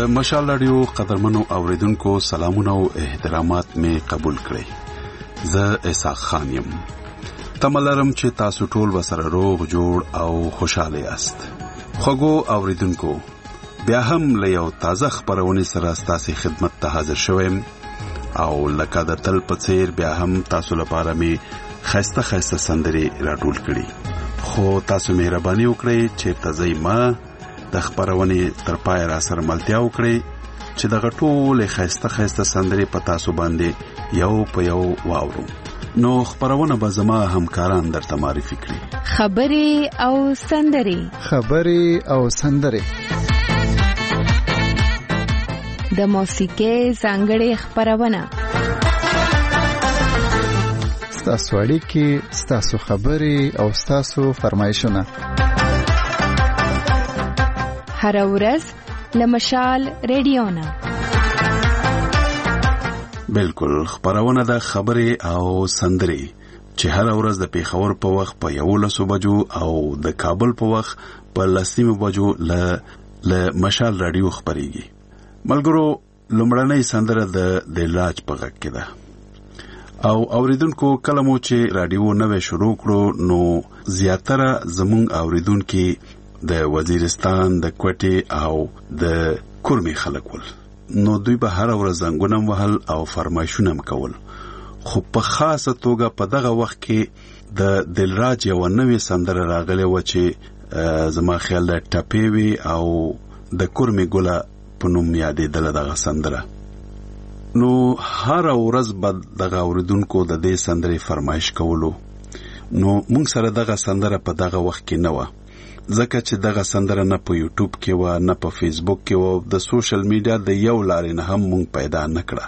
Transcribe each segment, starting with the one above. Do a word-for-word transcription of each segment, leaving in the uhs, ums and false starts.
د مشال رادیو قدرمنو اوریدونکو سلامونه او احترامات می قبول کړئ. زه اسحاق خان یم. تملرم چې تاسو ټول وسره روغ جوړ او خوشاله یاست. خوږو اوریدونکو بیا هم له یو تازه خبرونه سره ستاسو خدمت ته حاضر شوم او لکه د تل په څیر بیا هم تاسو لپاره می خسته خسته سندري راټول کړي. خو تاسو مهرباني وکړئ چې تازه ما د خبرونه تر پای را سره ملتیا وکړي چې د غټولې خسته خسته سندري په تاسو باندې یو په یو واورو. نو خبرونه به زما همکاران درته معرفي کړي. خبري او سندري خبري او سندري د موسیقي څنګه خبرونه ستاسو اړیکې ستاسو خبري او ستاسو فرمایشونه هر ورځ لمشال رادیونا. بالکل خبرونه د خبري او سندري چې هر ورځ د پیښور په وخت په یو لسو بجو او د کابل په وخت په لسیمو بجو ل ل مشال رادیو خبريږي. ملګرو لومړنۍ سندره د د لاج په غږ کې ده او اوریدونکو کلمو چې رادیو نوې شروع کړو نو زیاتره زمون اوریدونکو د وزیرستان د کوټي او د کورمي خلک ول. نو دوی به هر ورځ زنګونم وهل او فرمایشونه کول. خو په خاصه توګه په دغه وخت کې د دلراج یو نوې سندره راغله و چې زما خیال د ټپیوي او د کورمي ګوله په نوم یادې دله دغه سندره. نو هر ورځ به دغه اوریدونکو د دې سندرې فرمایش کولو. نو مونږ سره دغه سندره په دغه وخت کې نه و ځکه چې دغه سندره نه په یوټیوب کې و نه په فیسبوک کې و. د سوشل میډیا د یو لارې نه هم مونږ پیدا نکړه.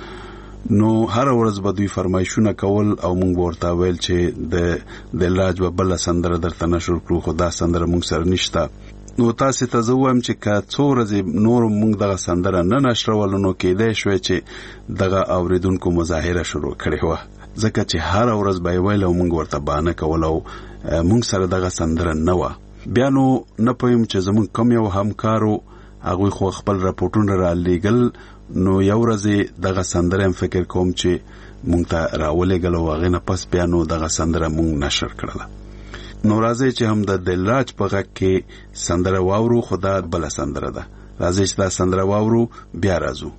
نو هر ورځ به دوی فرمایشونه کول او مونږ ورته ویل چې د د لاج په بل سندره درته نشر کړو خو دا سندره مونږ سره نشته. نو تاسو ته زوم چې کا څو ورځې نور مونږ دغه سندره نه نشرول نو کېدای شوی چې دغه اوریدونکو مظاهره شروع کړي و ځکه چې هر ورځ به ویل او مونږ ورته باندې کول او مونږ سره دغه سندره نه و. بیا نو نه پویم چې زمون کم یو همکارو هغه خو خپل راپورټونه را لېګل. نو یو ورځ دغه سندره هم فکر کوم چې مونږ ته راولېګل او هغه نه پس بیا نو دغه سندره مونږ نشر کړله. نو راځي چې هم د دلراج په غږ کې سندره واورو. خدا بل سندره ده. راځي چې دا سندره واورو بیا راځو.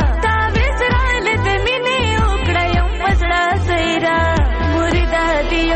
Murida di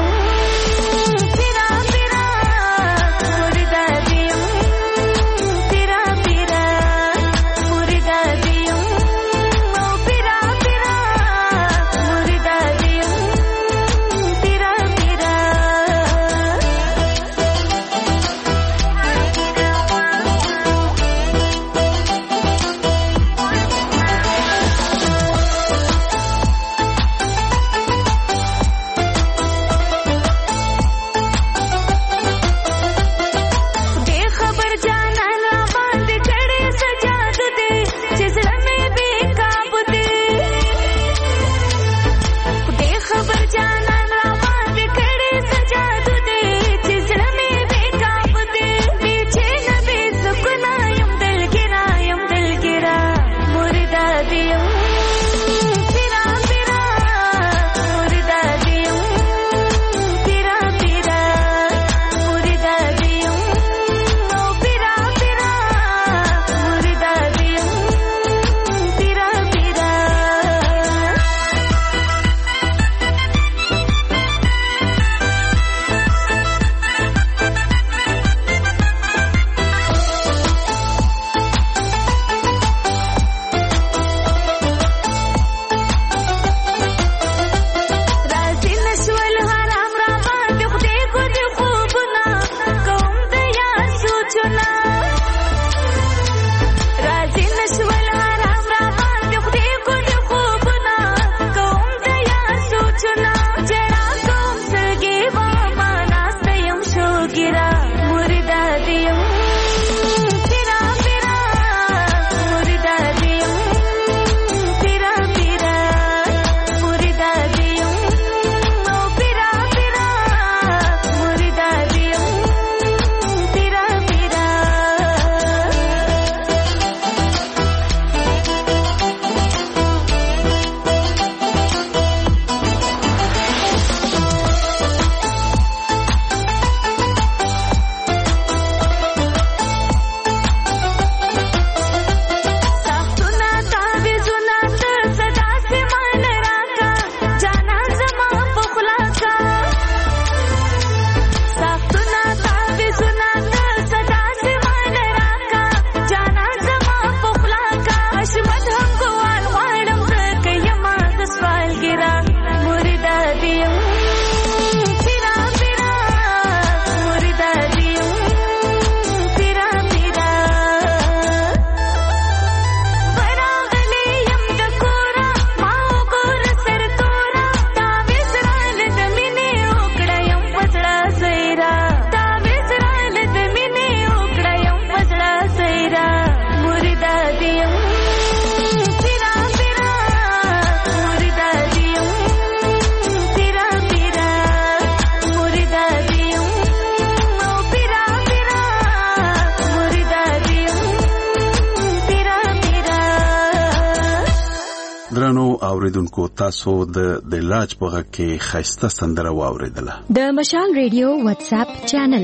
اوریدونکو تاسو د د لاج په غږ کې خسته سندره واوریدله. د مشال ریډیو واتس اپ چینل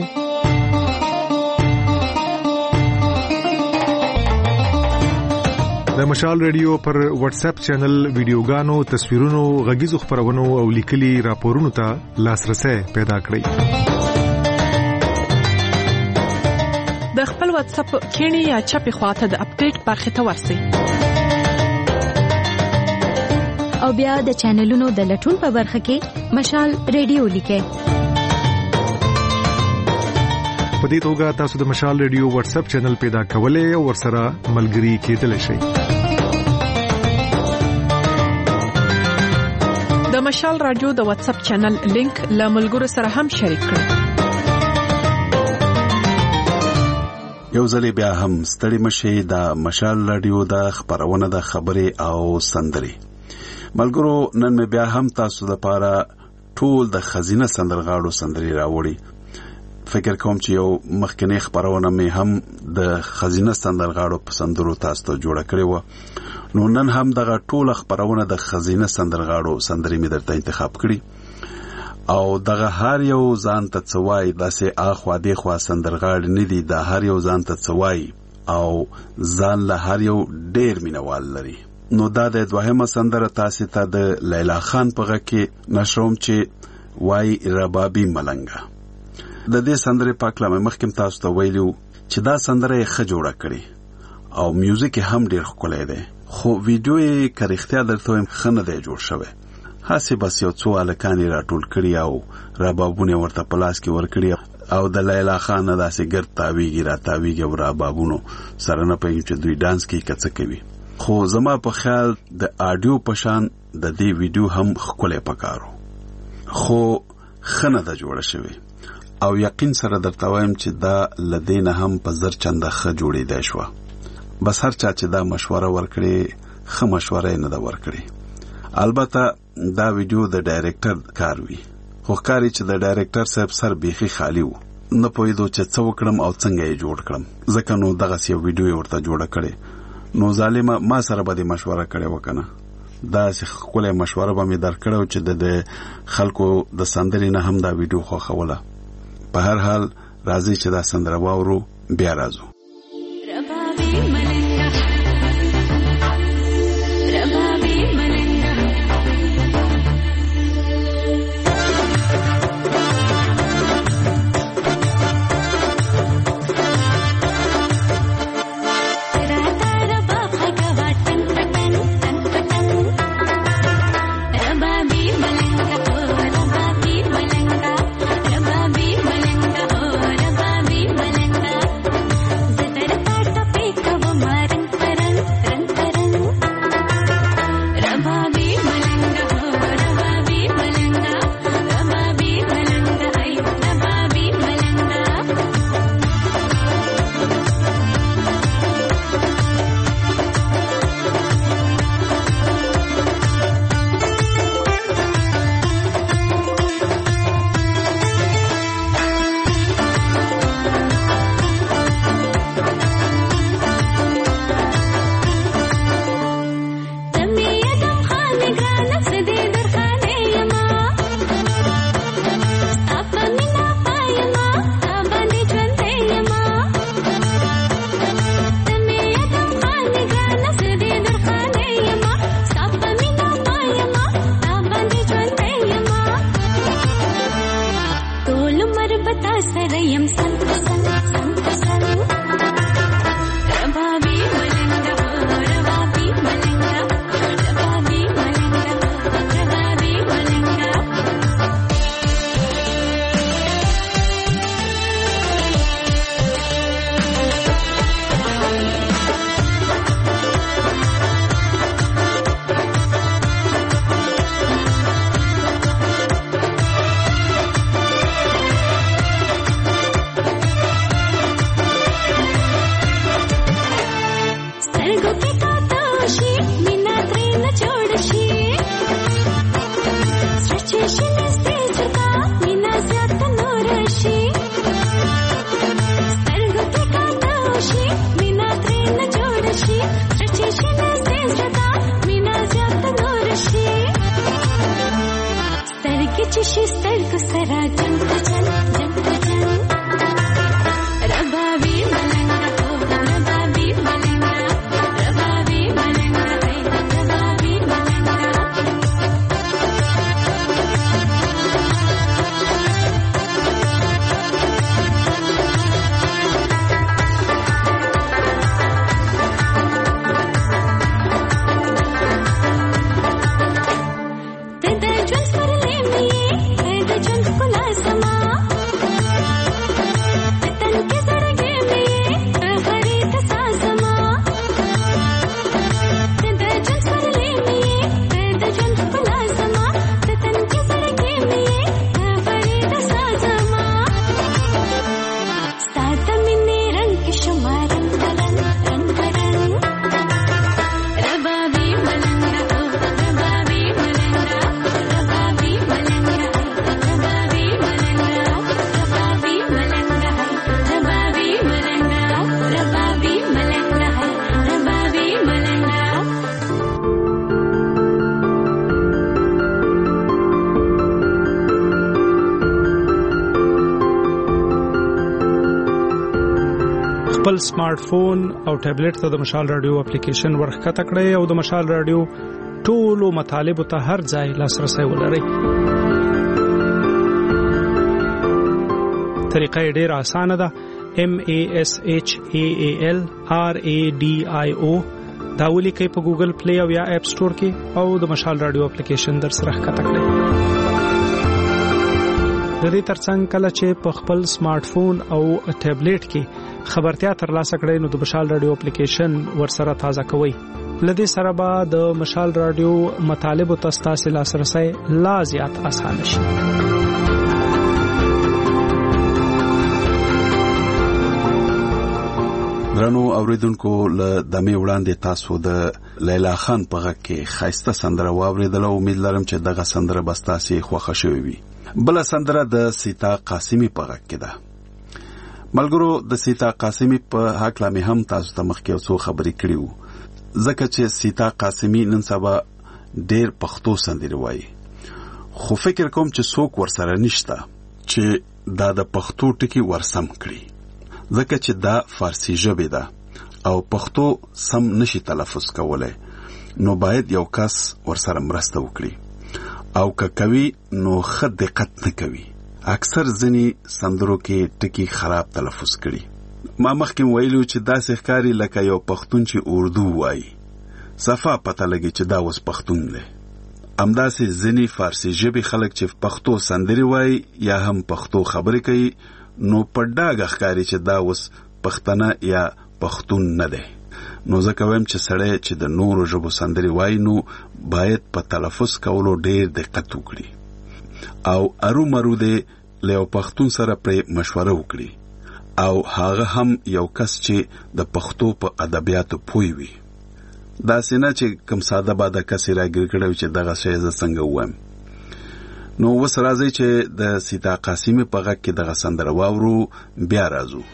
د مشال ریډیو پر واتس اپ چینل ویډیوګانو، تصویرونو، غږیزو خبرونو او لیکلي راپورونو ته لاسرسي پیدا کړئ. د خپل واتس اپ کینی یا چپی خواته د اپډیټ برخه ته ورسئ او بیا د چینلونو د لټون په برخه کې مشال ریډیو لیکئ. په دې توګه تاسو د مشال ریډیو واتس اپ چینل پیدا کولای او ورسره ملګري کېدلی شئ. د مشال رادیو د واتس اپ چینل لینک له ملګرو سره هم شریک کړئ. یو ځل بیا هم ستړي مشي د مشال رادیو د خبرونه د خبرې او سندري. ملګرو نن مې بیا هم تاسو لپاره ټول د خزینه سندرغاړو سندري راوړي. فکر کوم چې یو مخکنی خبرونه مې هم د خزینه سندرغاړو په سندرو تاسو ته جوړه کړې و. نو نن هم دغه ټول خبرونه د خزینه سندرغاړو سندري مې درته انتخاب کړي او دغه هر یو ځان ته څوای داسې اخوا دی خوا سندرغاړي نه دي، د هر یو ځان ته څوای او ځان له هر یو ډیر مینوال لري. نو دا د دوهمه سندره تاسو ته د لیلا خان په غږ کې نشروم چې وای ربابي ملنګا. د دې سندره په کلمه مخکې تاسو ته ویلو چې دا سندره یې ښه جوړه کړې او میوزیک هم ډیر ښکلی دی، خو ویډیو یې کریختیا درته وایم ښه نه دی جوړ شوی. هسې بس یو څو هلکان یې راټول کړي او ربابونه ورته په لاس کې ورکړي او د لیلا خان نه داسې ګرد تاویږي را تاویږي او ربابونو سره نه پوهېږم چې دوی ډانس کوي که څه کوي. خو زما په خیال د آډیو پشان د دې ویډیو هم ښکلی پکارو، خو ښه نه ده جوړه شوې او یقین سره درته وایم چې دا له دې نه هم په زر چنده ښه جوړېدی شوه. بس هر چا چې دا مشوره ورکړې ښه مشوره یې نه ده ورکړې. البته دا ویډیو د ډایرکټر کار وي، خو ښکاري چې د ډایرکټر صاحب سر بیخي خالی و، نه پوهېدو چې څه وکړم او څنګه یې جوړ کړم، ځکه نو دغسې یو ویډیو یې ورته جوړه کړې. نو ظالمه ما سره به دې مشوره کړې وکنه، داسې ښکلی مشوره به مې درکړې چې د خلکو د سندرې نه هم دا ویډیو خوښوله. په هر حال راځي چې دا سندره واورو بیا راځو. Come on. خپل سمارټ فون او ټابلیټ ته د مشال رادیو اپلیکیشن ورخکته کړئ او د مشال رادیو ټولو مطالبه ته هر ځای لاسرسي ولرئ. طریقه ډیره اسانه ده. M A S H A A L R A D I O دا ولیکئ په ګوګل پلی او یا اپ سٹور کې او د مشال رادیو اپلیکیشن در سره ښکته کړئ. د دې ترڅنګ کله چې په خپل سمارټ فون او ټابلیټ کې خبرتیا ترلاسه کړئ نو د مشال رادیو اپلیکیشن ورسره تازه کوئ. لدې سره به د مشال رادیو مطالبه تاسو لاسرسي لا زیات آسان شي. درنو اوریدونکو له دمه وړاندې تاسو د لیلا خان په غږ کې خاصه سندره واوریدله. امید لرم چې دغه سندره به تاسو خوښه شوي وي. بل سندره د سیتا قاسمی په غږ کې ده. ملګرو د سیتا قاسمی په حق لا مې هم تاسو ته مخکې څو خبرې کړې وو ځکه چې سیتا قاسمی نن سبا ډېر پښتو سندري وایي. خو فکر کوم چې څوک ورسره نشته چې دا د پښتو ټکی ورسم کړي ځکه چې دا فارسی ژبه ده او پښتو سم نشي تلفظ کولای نو باید یو کس ورسره مرسته وکړي او که کوي نو خد دقت نه کوي. اکثر ځنی سندرو کې ټکی خراب تلفظ کړي. ما مخکې ویلو چې دا ښکاری لکه یو پښتون چې اردو وایي صفه پته لګي چې دا وس پښتون دی. امداسې ځنی فارسی ژبه خلک چې پښتو سندري وایي یا هم پښتو خبرې کوي نو په ډاګه ښکاری چې دا وس پښتنه یا پښتون نه دی. نو ځکه وایم چې سړی چې د نورو ژبو سندري وایي نو باید په تلفظ کولو ډېر دقت وکړي او ارو مرو دې له پښتون سره پر مشوره وکړي او هغه هم یو کس چې د پښتو په ادبیاتو پوي وي. دا سینه چې کوم ساده باده کس راګر کړو چې دغه شی ز څنګه وایم. نو وس راځي چې د سیتا قاسمی په غږ کې دغه سندره واورو بیا راځو.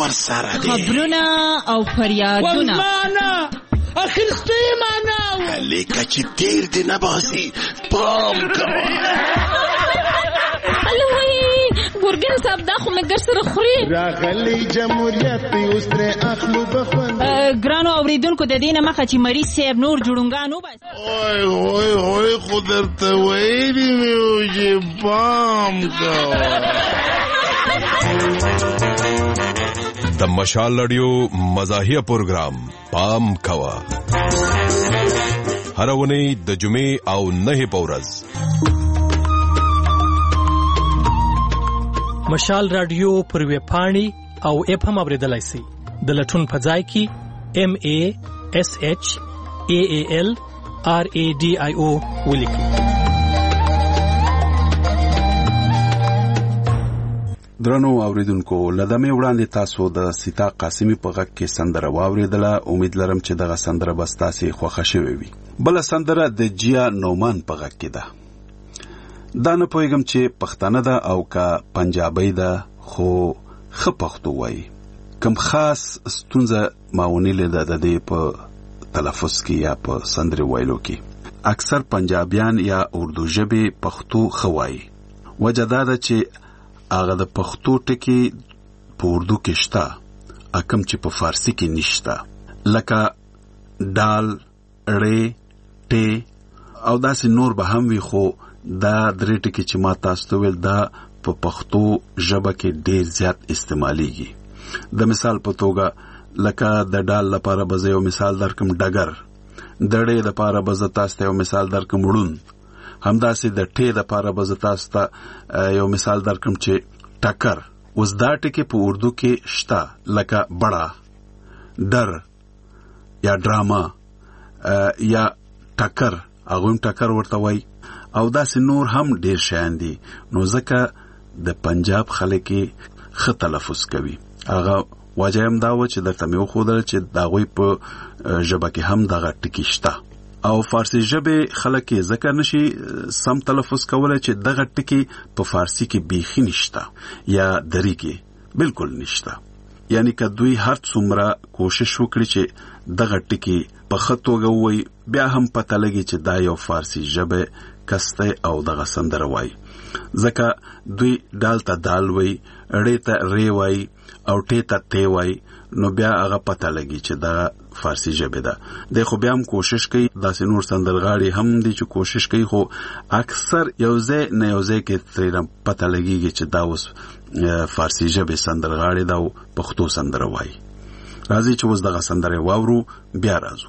ورسره دي. خبرونه او فریادونه والله اخرستو یې معنا لیکه چې تیر دې نه باسي پام کوه. ګورګین صاحب دا خو مې ګر سره خوري. راغلی جمهوریت اوس ترې اخلو بخون. ګرانو اوریدونکو د دې نه مخه چې مریض صاحب نور جوړونګانو بس وای وای وای خو درته ویلي مې وو چې پام کوه. د مشال رادیو مزاحیه پروګرام پام کوه هر ونی د جمعې او نه په ورځ. مشال رادیو پر ویب پاڼې او اپ هم اوریدلای شئ. د لټون په ځای کې ام ا اس اچ ا ا ال ار ا ډي آی او ولیکئ. درنو اوریدونکو لدمه وړاندې تاسو د سیتا قاسمی په غږ کې سندره واوریدله. امید لرم چې دغه سندره به ستاسو خوښه شوي وي. بل سندره د جیا نومان په غږ کې ده. دا نه پوهیږم چې پښتانه ده او کا پنجابی ده خو ښه پښتو وایي. کوم خاص ستونزه ماونی لیده د دې په تلفظ کې یا په سندره ویلو کې. اکثر پنجابیان یا اردو ژبه پښتو خوایي. وجه دا ده چې هغه د پښتو ټکی په اردو کې شته اکم چې په فارسی کې نشته، لکه دال، ړې، ټې او داسې نور به هم وي. خو دا درې ټکي چې ما تاسو ته ویل دا په پښتو ژبه کې ډېر زیات استعمالیږي. د مثال په توګه لکه د ډال لپاره به زه یو مثال درکم ډګر، د ړې لپاره به زه تاسو ته یو مثال درکم ړوند، همداسې د ټې لپاره به زه تاسو ته یو مثال درکم چې ټکر. اوس دا ټکي په اردو کې شته لکه بڑا، ډر یا ډراما یا ټکر، هغه هم ټکر ورته وایي او داسې نور هم ډیر شیان دي. نو ځکه د پنجاب خلک ښه تلفظ کوي. هغه وجه هم دا و چې درته مې وښودل چې د هغوی په ژبه کې هم دغه ټکي شته او فارسی ژبې خلک یې ځکه نشي سم تلفظ کولی چې دغه ټکي په فارسی کې بیخي نشته یا دري کې بالکل نشته. یعنی که دوی هر څومره کوشش وکړي چې دغه ټکي په ښه توګه ووایي بیا هم پته لګي چې دا یو فارسی ژبه کسته او دغه سندره وایي. ځکه دوی ډال ته دال وایي، ړې ته ری وایي او ټې ته تی وایي. نو بیا هغه پته لګي چې دا فارسی ژبه ده. د خو بیا هم کوشش کوي، داسې نور سندرغاړي هم دي چې کوشش کوي، خو اکثر یو ځای نه یو ځای کې ترې پته لګيږي چې دا اوس فارسی ژبه سندرغاړي ده او پښتو سندره وایي. راځي چې اوس دغه سندره واورو بیا راځو.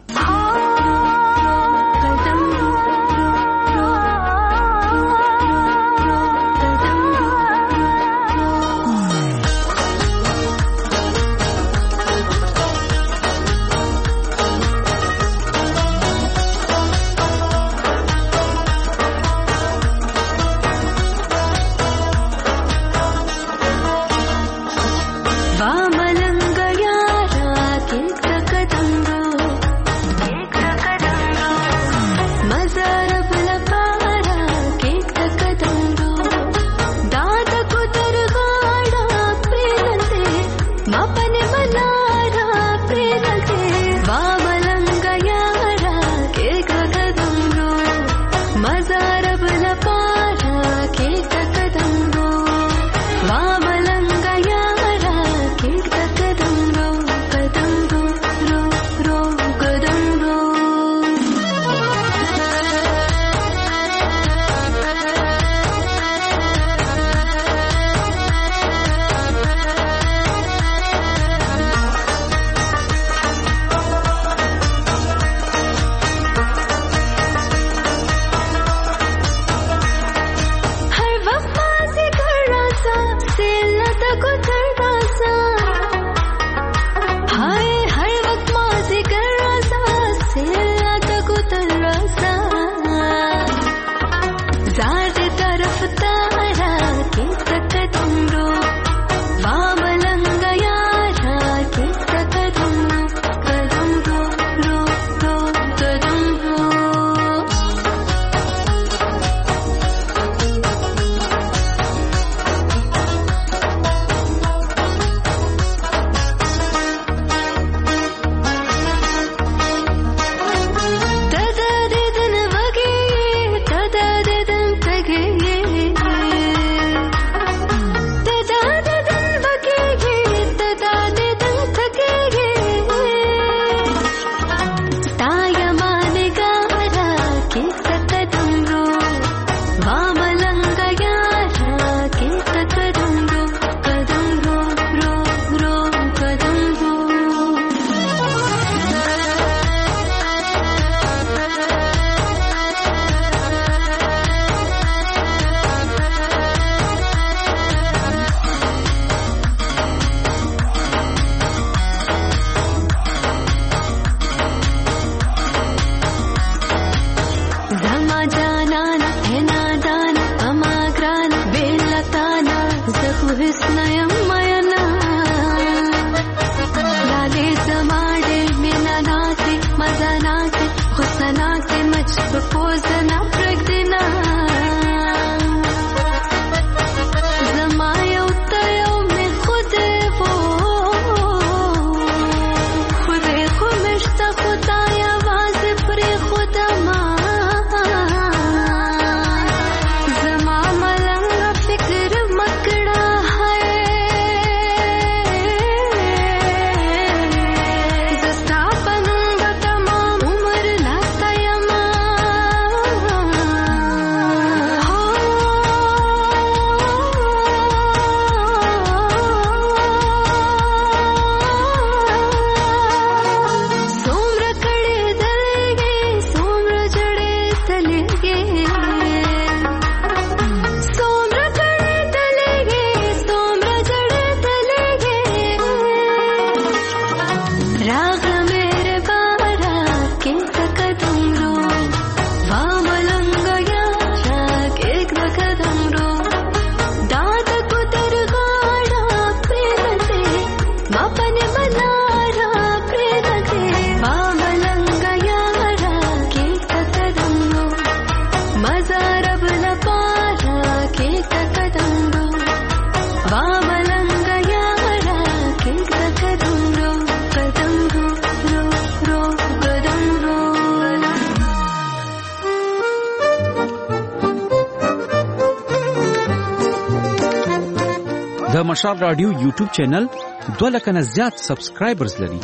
د مشال رادیو یوټیوب چینل دوه لک نه زیات سبسکرایبرز لري.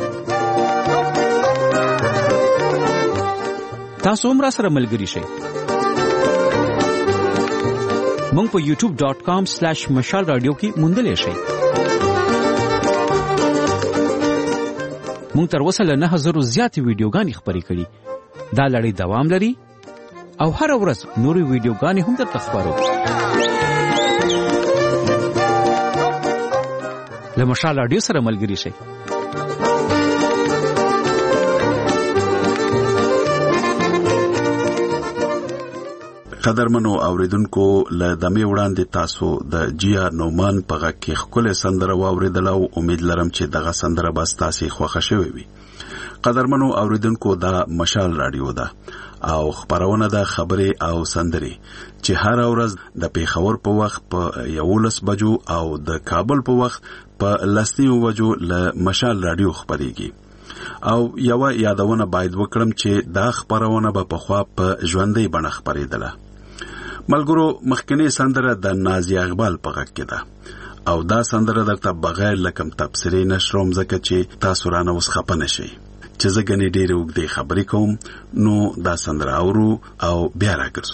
تاسو هم را سره ملګري شئ. مونږ په یوټیوب ډاٹ کام سلیش مشال رادیو کې موندلی شئ. مونږ تر اوسه له نه زرو زیاتې ویډیوګانې خپرې کړي. دا لړۍ دوام لري او هر ورځ نورې ویډیوګانې هم درته خپرو. له مشال رادیو سره ملګري شئ. قدرمنو اوریدونکو له دمه وړاندې تاسو د جیا نومان په غږ کې خپل سندره واوریدل او امید لرم چې دغه سندره به تاسو خوښه شوي وي. قدرمنو اوریدونکو دا مشال رادیو ده او خبرونه ده خبرې او سندري چې هر ورځ د پیښور په وخت په یولس بجو او د کابل په وخت په لسنیو بجو له مشال رادیو خبريږي. او یو یادونه باید وکړم چې دا خبرونه به په خوا په ژوندۍ بڼه خبرېدله. ملګرو مخکنی سندره د نازي اقبال په غږ کې ده او دا سندره درته بغیر لکم تفسیري نشروم ځکه چې تاسو رانه اوس خپه نشئ چې زه ګنې ډېرې اوږدې خبرې کوم. نو دا سندره اورو او بیا راګرځو.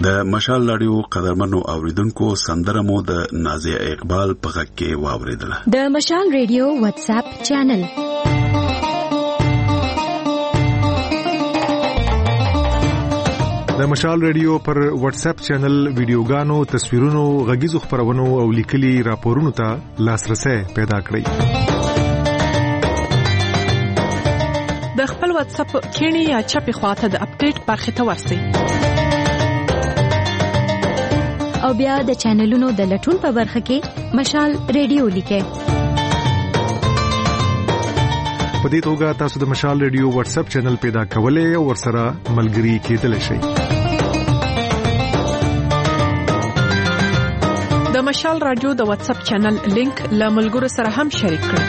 د مشال رادیو قدرمنو اوریدونکو سندره مو د نازیه اقبال په غږ کې واوریدله. د مشال رادیو واتس اپ چینل د مشال رادیو پر واتس اپ چینل ویډیوګانو، تصویرونو، غږیزو خبرونو او لیکلي راپورونو ته لاسرسي پیدا کړئ. د خپل واتس اپ کینی یا چپی خواته د اپډیټ برخه ته ورسئ. او بیا د چینلونو د لټون په برخه کې مشال رادیو لیکئ. په دې توګه تاسو د مشال رادیو واتس اپ چینل پیدا کولای او ورسره ملګري کېدلی شئ. د مشال رادیو د واتس اپ چینل لینک له ملګرو سره هم شریک کړئ.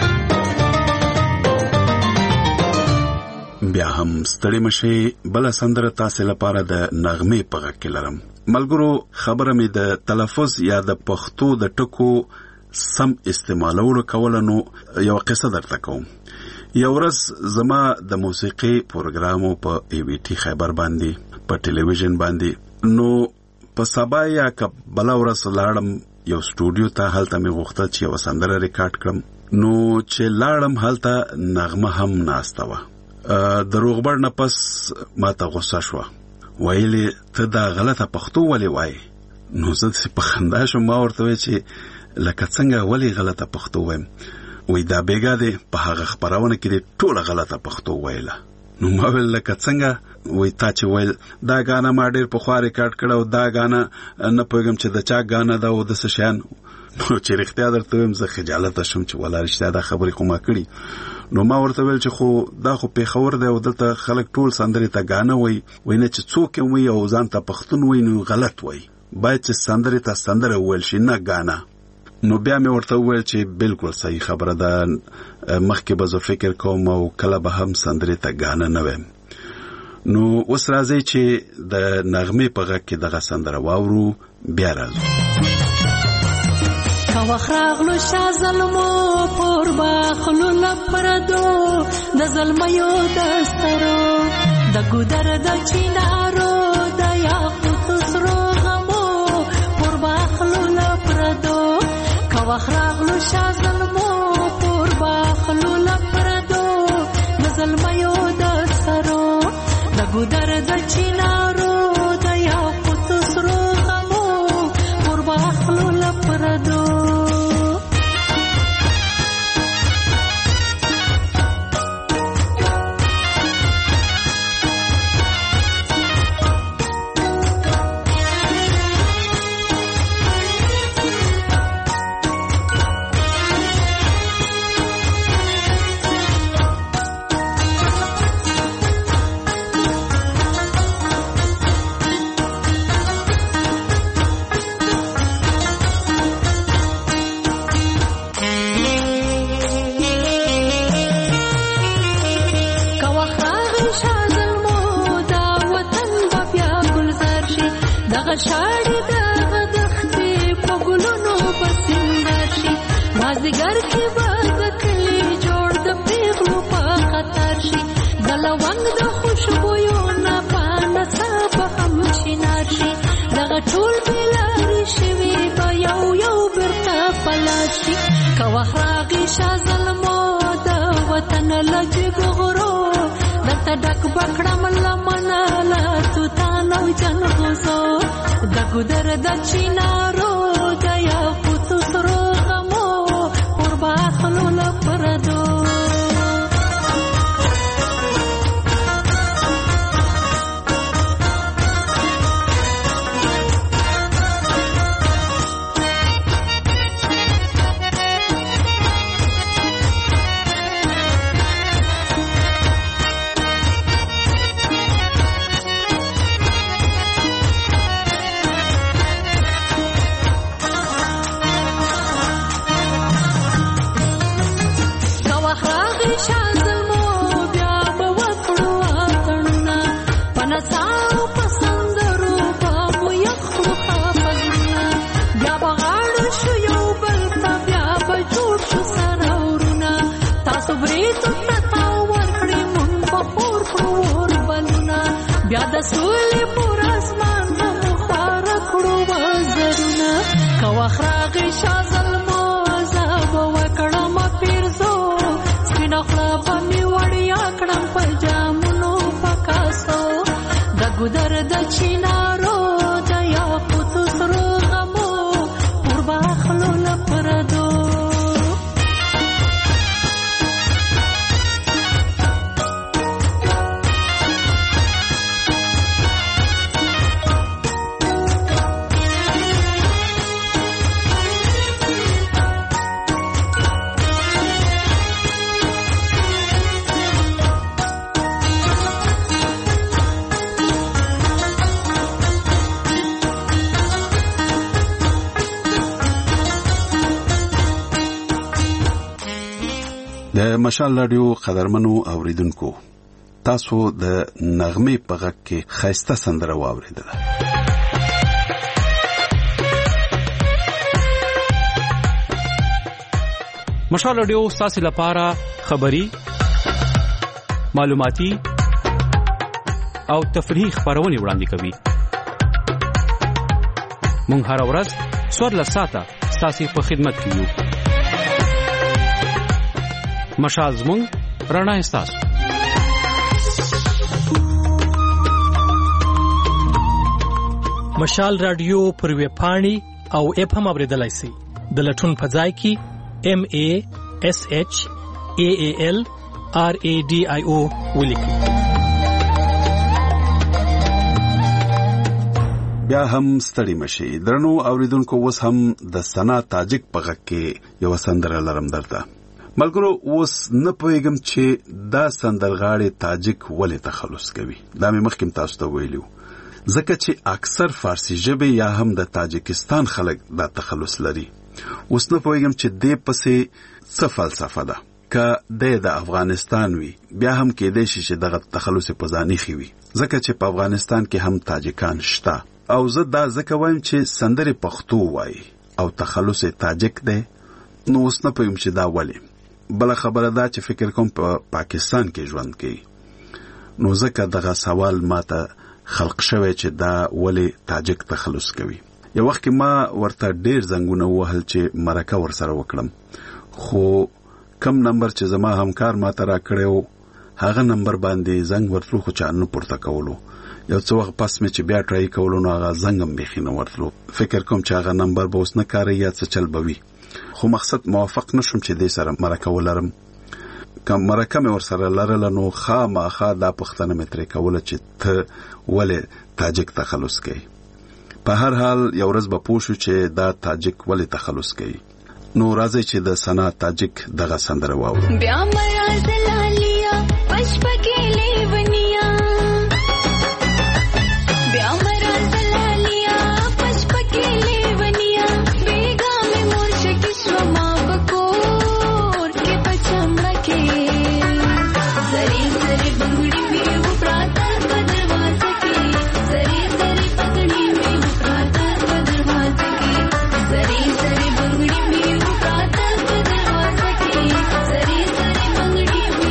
بیا هم ستړي مشي، بل سندره تاسو لپاره د نغمه په غږ کې لرم. ملګرو، خبره مې د تلفظ یا د پښتو د ټکو سم استعمالولو کولنو یو قصه درته کوم. یو ورځ زما د موسیقي پروګرامو په ای وی ټی خیبر باندې په ټلویزیون باندې نو په سبا یا کبل ورځ لاړم یو سټوډیو ته. هلته مې غوښتل چې یو سندره ریکارډ کړم. نو چې لاړم هلته نغمه هم ناسته وه. د روغبړ نه پس ماته غوسه شوه، ویلې ته دا غلطه پښتو ولې وایې؟ نو زه په خندا شوم. ما ورته وویل چې لکه څنګه ولې غلطه پښتو وایم؟ وی دا بیګا دی په هغه خبرونه کې دی ټوله غلطه پښتو ویله. نو ما ویل لکه څنګه؟ وی تا چې ویل دا غانا ما ډېر پخوا ریکارډ کړو، دا غانا نه پوهېږم چې د چا غانا دا او د څه شیان. نو چې رښتیا درته وایم زه خجالته شوم چې ولا رښتیا دا خبرې خو ما کړي. نو ما ورته ویل چې خو دا خو پیښور دی او دلته خلک ټول سندرې ته غانا وایي، وایي نه چې څوک یې وایي او ځان ته پښتون وایي نو غلط وایي، باید چې سندرې ته سندره وویل شي نه غانا. نو بیا مې ورته وویل چې بالکل صحیح خبره ده، مخکې به زه فکر کوم او کله به هم سندرې ته غانا نه وایم. نو اوس راځئ چې د نغمې په غږ کې دغه سندره واورو، بیا راځو. کاوخراغلو شا ظلمو پور باخلو لپردو د ظلمیو دسترو د ګودر د چینارو د یاقوت سرو غمو پور باخلو لپردو کاوخراغلو شا ظلمو پور باخلو لپردو د ظلمیو دسترو د ګودر د چینارو د یاقوت سرو غمو پور باخلو لپردو شاړې دغه دښتې په ګلونو پسندر شي مازدیګر کې به د کلي جوړ د پیغلو په خطر شي د لونګ د خوشبویو نه په نڅا به هم شینار شي دغه ټول بېلارې شوي به یو یو بیرته په لاس شي که وخت راغی شا ظلمو د وطن له جګغرو درته ډک به کړم لمنه له توتان او جنغوزو د ګودر د چینارو د یاقوتو سرو غمو پر باخلو لپردو بیا د سولې پر اسمان په مخوا ګودر د چینارو د یاقوتو سرو غمو ور باخلو لپردو د مشال رادیو قدرمنو اوریدونکو تاسو د نغمه په غږ کې خاسته سندره واوریدله. مشال رادیو تاسو لپاره خبری معلوماتي او تفریحي خبرونه وړاندې کوي. مونږ هر ورځ څوارلس ساعته تاسو په خدمت کې یو. مشال زمون رڼا احساس. مشال رادیو پر ویب پاڼې او اپ هم اوریدلای شئ. د لټون په ځای کې M A S H A A L R A D I O ولیکئ. بیا هم ستړي مشي درنو اوریدونکو، اوس هم د سنا تاجک په غږ کې یو سندره لرم درته. ملګرو اوس نه پوهیږم چې دا سندرغاړي تاجک ولې تخلص کوي. دا مې مخکې تاسو ته ویلو ځکه چې اکثر فارسی ژبه یا هم د تاجکستان خلک دا تخلص لري. اوس نه پوهیږم چې دې پسې څه فلسفه ده. که د افغانستان وي بیا هم کېدای شي چې دغه تخلص په ځاني خوي ځکه چې په افغانستان کې هم تاجکان شته. او زه دا ځکه وایم چې سندرې پښتو وایي او تخلص تاجک دی. نو اوس نه پوهیم چې دا ولې. بل خبره دا چې فکر کوم په پا پاکستان کې ژوند کوي، نو ځکه دغه سوال ماته خلق شوی چې دا ولې تاجک تخلص کوي. یو وخت ما ورته ډیر زنګونه وهل چې مرکه ورسره وکړم، خو کم نمبر چې زما همکار ماته را کړو هغه نمبر باندې زنګ ورتلو خو چا نه پورته کولو. یو څو وخت پس مې چې بیا ټرای کولو نو هغه زنګم بیخي نه ورتلو. فکر کوم چې هغه نمبر به اوس نه کاري یا څه چل بوي، خو مقصد موافق نشم چې دې سره مرکه ولرم. کوم مرکه مې ورسره لرله نو خامخا دا پښتنه مې ترې کوله چې ته ولې تاجک تخلص کوي. په هر حال یو ورځ به پوه شو چې دا تاجک ولې تخلص کوي. نو راځي چې د سنا تاجک دغه سندره واورو. بیا مراز لالیا پشپکې لیونیا، بیا مراز لالیا پشپکې لیونیا، بیگا مې مورشک شوما بکور کې پچمړه کې زری زری بنګړي مې وپراته په دروازه کې، زری زری پګړي مې وپراته په دروازه کې، زری زری بنګړي مې وپراته په دروازه کې، زری زری بنګړي مې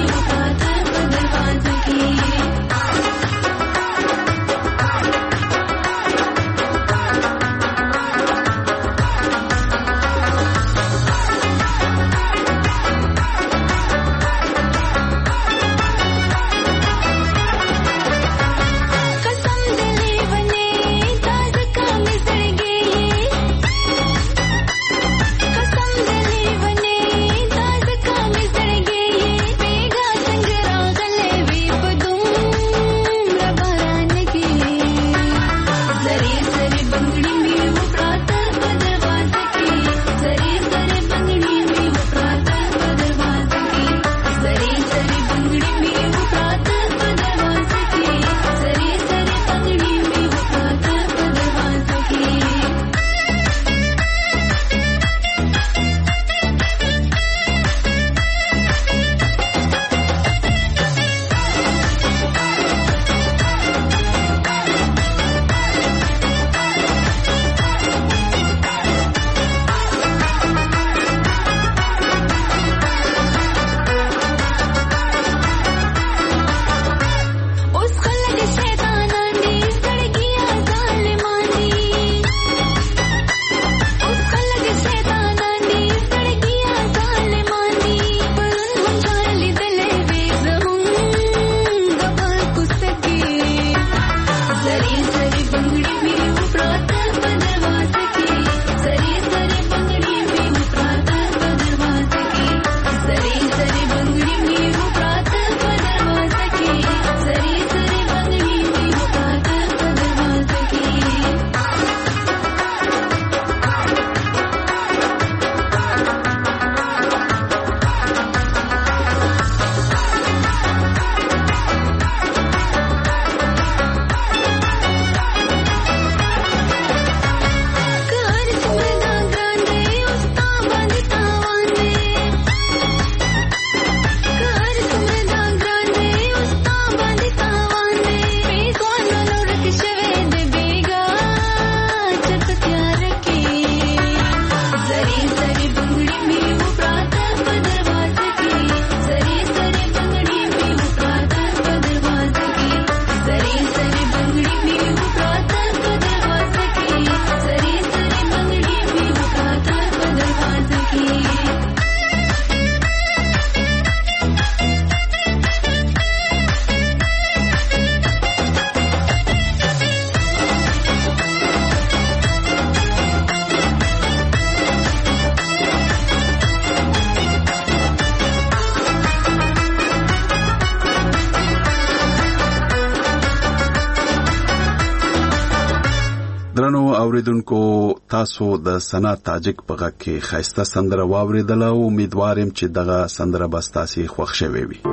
درنو اوریدونکو تاسو د سنا تاجک په غږ کې خاصه سندره واوریدله او امیدوارم چې دغه سندره به تاسو خوښ شوي وي.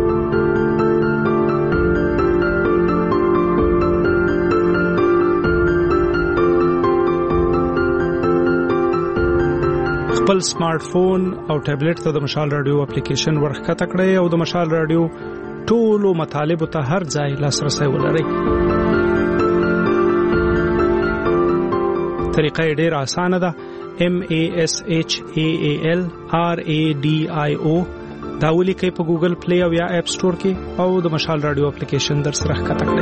خپل سمارټ فون او ټابلیټ ته د مشال رادیو اپلیکیشن ورخکته کړئ او د مشال رادیو ټولو مطالبه ته هر ځای لاسرسي ولرئ. طریقه ډېر اسانه ده. M A S H A A L R A D I O دا ولیکئ په ګوګل پلی او یا اپ سٹور کې او د مشال رادیو اپلیکیشن در سره ښکته کړئ.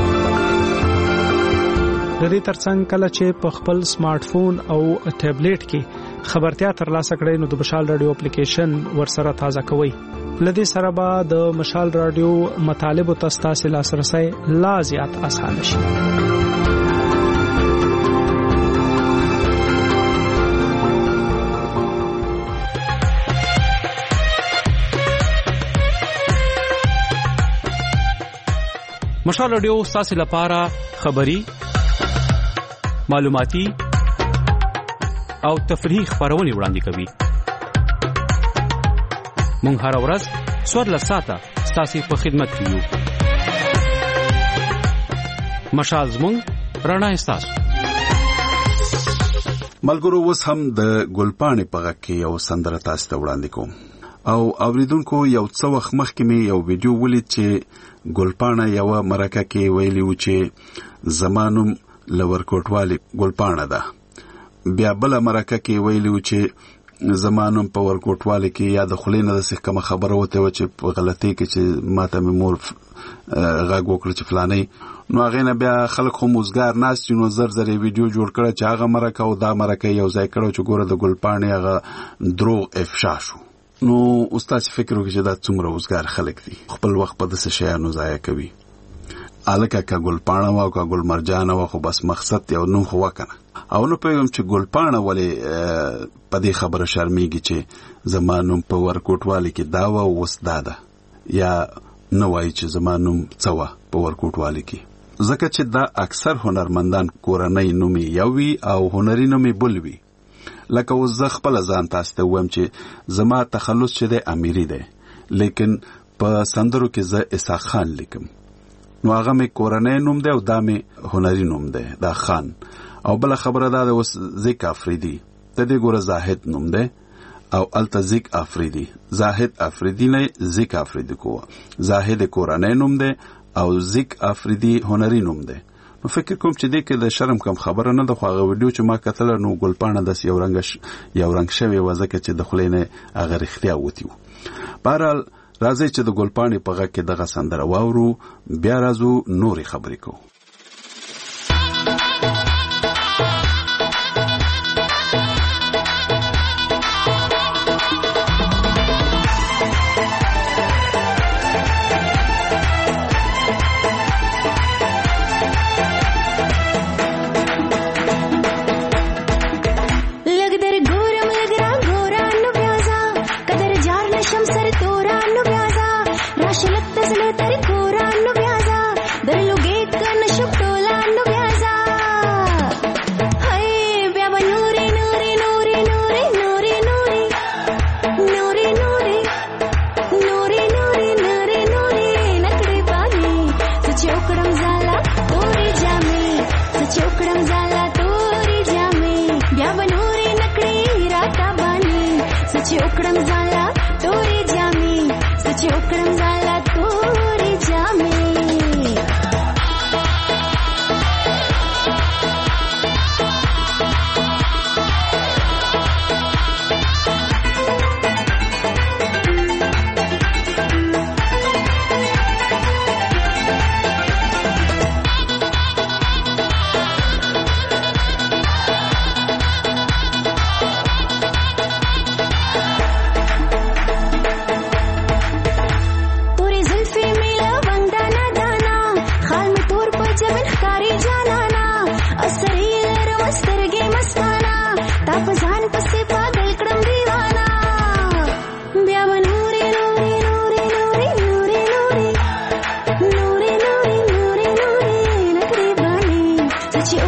د دې ترڅنګ کله چې په خپل سمارټ فون او ټابلیټ کې خبرتیا ترلاسه کړئ نو د مشال رادیو اپلیکیشن ورسره تازه کوئ. لدې سره به د مشال رادیو مطالب او تاسو لاسرسي لا زیات اسانه شي. مشال رادیو تاسو لپاره خبري معلوماتي او تفریحي خبرونه وړاندې کوي. مونږ هر ورځ څوارلس ساعته ستاسو په خدمت کې یو. مشال زموږ رڼا ستاسو. ملګرو اوس هم د ګلپاڼې په غږ کې یو سندره تاسو ته وړاندې کوم او اوریدونکو یو څو وخت مخکې مې یو ویډیو ولید چې ګلپاڼه یو مرکه کې ویلی و چې زمانم لورکوټوالي ګلپاڼه ده. بیا بل مرکه کې ویلی و چې زمانم په ورکوټوالي کې یا د خلینو د څه کوم خبره وته و چې په غلطي کې چې ماته مې مور غږ وکړ چې فلاني نو هغه نه بیا خلک هم وزګار ناس چې نو زر زر ویډیو جوړ کړ چې هغه مرکه او دا مرکه یو ځای کړو چې ګوره د ګلپاڼې هغه دروغ افشا شو. نو استاد فکر وکړي چې دا څومره وزګار خلک دي خپل وخت په دسه شیانو ضایع کوي. الکه کا ګلپاڼه وا کا ګل مرجان وا خو بس مقصد یو نو خو وکنه او نو پېم چې ګلپاڼه ولې په دې خبره شرمېږي چې زمانوم په ورکوټوالي کې دا و وسداده یا نو وایي چې زمانوم څوا په ورکوټوالي کې ځکه چې دا اکثر هنرمندان کورنۍ نومي یوي او هنري نومي بلوي. لکه وزخ خپل ځان تاسو ته ویم چې زما تخلص شه د امیری ده لیکن په سندرو کې زه اسحاق خان لیکم نو هغه مې کورنۍ نوم ده او دا مې هنري نوم ده دا خان. او بل خبره ده اوس ذیک افریدي ته دې ګوره زاهد نوم ده او الته ذیک افریدي زاهد افریدي نه ذیک افریدي کو زاهد کورنۍ نوم ده او ذیک افریدي هنري نوم ده. نو فکر کوم چې دې کې د شرم کم خبره نه ده خو هغه ویډیو چې ما کتل نو ګلپاڼه د یو رنګ یو رنګ شوی وځکه چې د خلینه هغه رښتیا وتی. بهرحال راځي چې د ګلپاڼې په غږ کې دغه سندره واورو بیا راځو نورې خبرې کوو.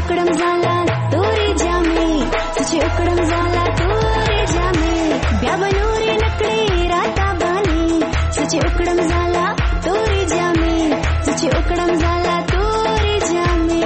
उकडम झाला तोरी जामे सचे उकडम झाला तोरी जामे ब्याबनूरी नकडी राता बानी सचे उकडम झाला तोरी जामे सचे उकडम झाला तोरी जामे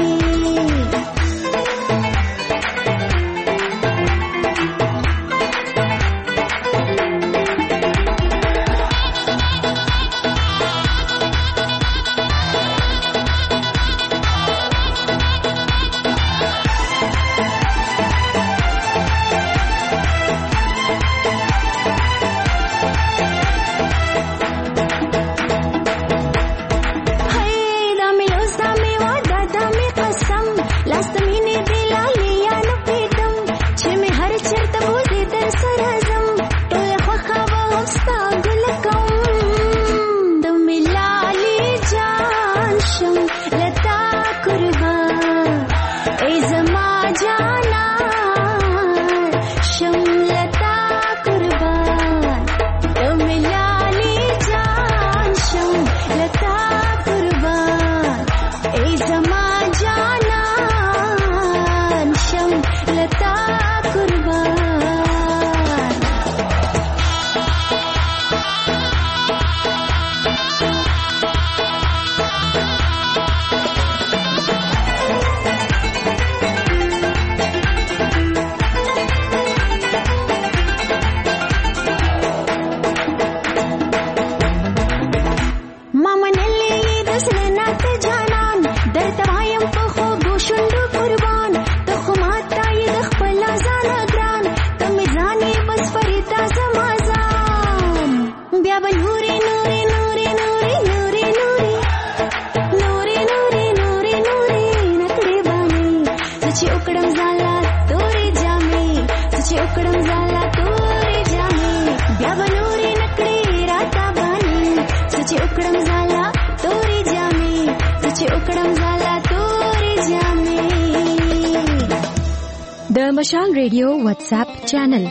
د مشال ریډیو واتساپ چینل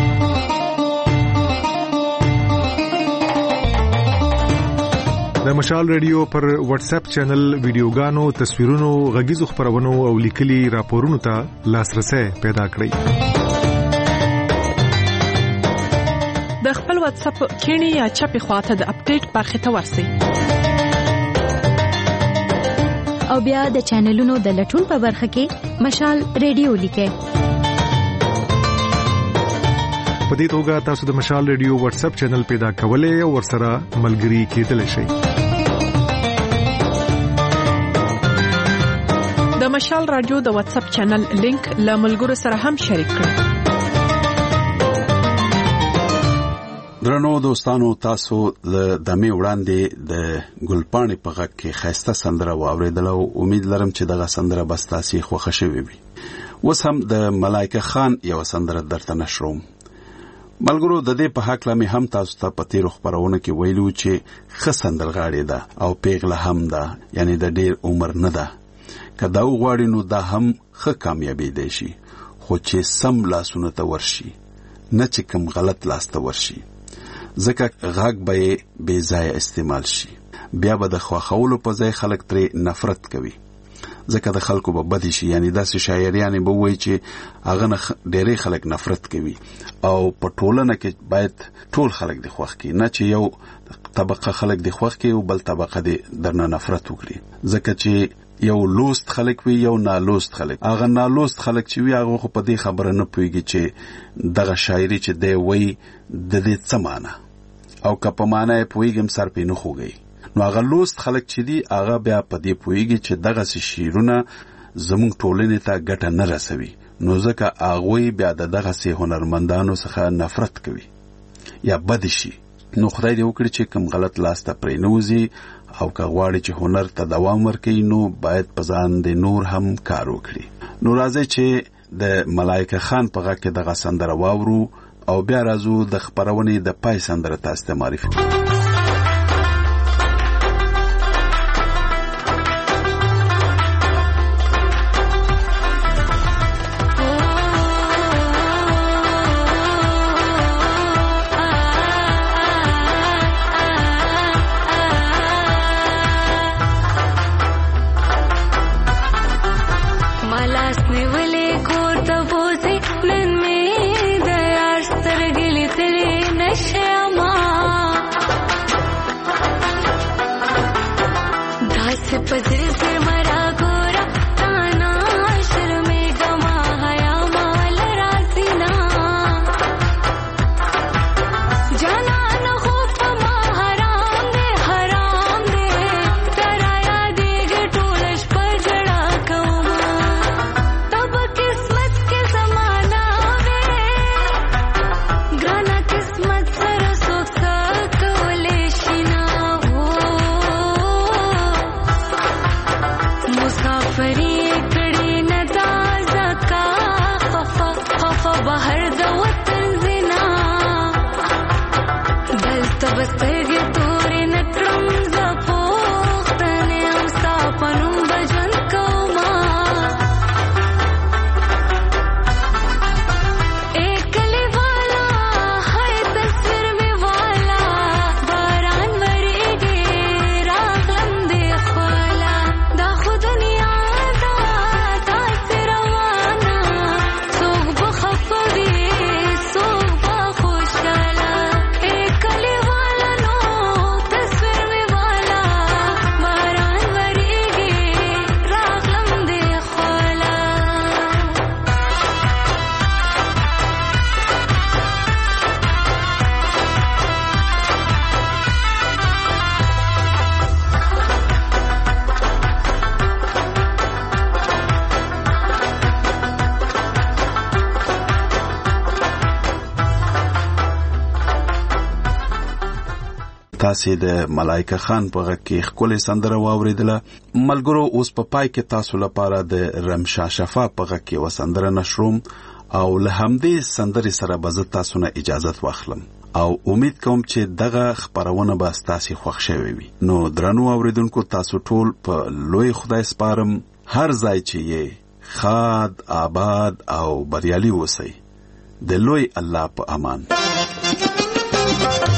د مشال ریډیو پر واتساپ چینل ویډیوګانو تصویرونو غږیزو خبرونو او لیکلي راپورونو ته لاسرسي پیدا کړئ د خپل واتساپ کینی یا چپی خواته د اپډیټ برخه ته ورسئ او بیا د چینلونو د لټون په برخه کې مشال ریډیو لیکئ په دې توګه تاسو د مشال ریډیو واتساپ چینل پیدا کولای او ورسره ملګري کېدلی شئ د مشال رادیو د واتساپ چینل لینک له ملګرو سره هم شریک کړئ درنو دوستانو تاسو له دمه وړاندې د ګلپاڼې په غږ کې خاسته سندره واوریدل او امید لرم چې دغه سندره بس تاسو خوښ شوي وي اوس هم د ملایکه خان یو سندره درته نشروم ملګرو د دې په حق لمه هم تاسو ته پتی روخ پرونه کې ویلو چې خسندلغاړي ده او پیغله هم ده یعنی د ډیر عمر نه ده کدا وغواړي نو دا هم خه کامیابی دی شي خو چې سم لاسونه ته ورشي نه چې کوم غلط لاس ته ورشي ځکه غاګ به بے ځای استعمال شي بیا به د خواخولو په ځای خلک ترې نفرت کوي ځکه د خلکو به بدی شي یعنی داسې شاعریان به وایي چې هغه ډېری خلک نفرت کوي او په ټولنه کې باید ټول خلک د خوښ کی نه چې یو طبقه خلک د خوښ کی او بل طبقه د درنه نفرت وکړي ځکه چې یو لوست خلک وي یو نالوست خلک هغه نالوست خلک چې وي هغه خو په دې خبره نه پويږي چې دغه شاعري چې دی وایي د دې څه معنی او که په معنی پويږم سر په نه خوږي نو هغه لوست خلک چې دی هغه بیا په دې پويږي چې دغه شعرونه زموږ ټولنې ته ګټه نه رسوي نو ځکه هغه بیا دغه سي هنرمندانو څخه نفرت کوي یا بد شي نو خدای دې وکړي چې کوم غلط لاس ته پرې نوځي او که غواړي چې هنر ته دوام ورکړي نو باید په ځان د نور هم کار وکړي نو راځي چې د ملایکه خان په غږ کې دغه سندره واورو او بیا راځو د خبرونې د پای سندره تاسو ته معرفي کوم نیولې کور ته بوځي نن مې د یار سترګې لیدلې نشي ما داسې په ځل سر مرا ګوره تانا شرمېږه ما حیا مال راځي نه جانان خو په ما حرام دی حرام دی ترا یادېږي ټوله شپه ژړا کومه تب قسمت کې زمانه وې ګرانه قسمت سره څوک څه کولی شي نه مسافري کړي نه دا ځکه خفه خفه بهر د وطن زنا دلته به سترګې تورې نه کړم زه پوښتنې هم ستا په نوم به ژوند کومه ای کلي والا هی تصویر مې والا باران ورېږي راغلم دې خواله دا خو دنیا ده داسې روانه څوک به خفه وي څوک به خوشحاله ای کلي والا نو تصویر مې والا باران ورېږي راغلم دې خواله تاسې د ملایکه خان په غږ کې ښکلې سندره واورېدله. ملګرو اوس په پای کې تاسو لپاره د رمشا شفا په غږ کې یوه سندره نشروم او له همدې سندرې سره به زه تاسو نه اجازت واخلم او امید کوم چې دغه خپرونه به ستاسې خوښ شوې وي. نو درنو اوریدونکو تاسو ټول په لوی خدای سپارم هر ځای چې یې ښاد آباد او بریالي اوسئ. د لوی الله په امان.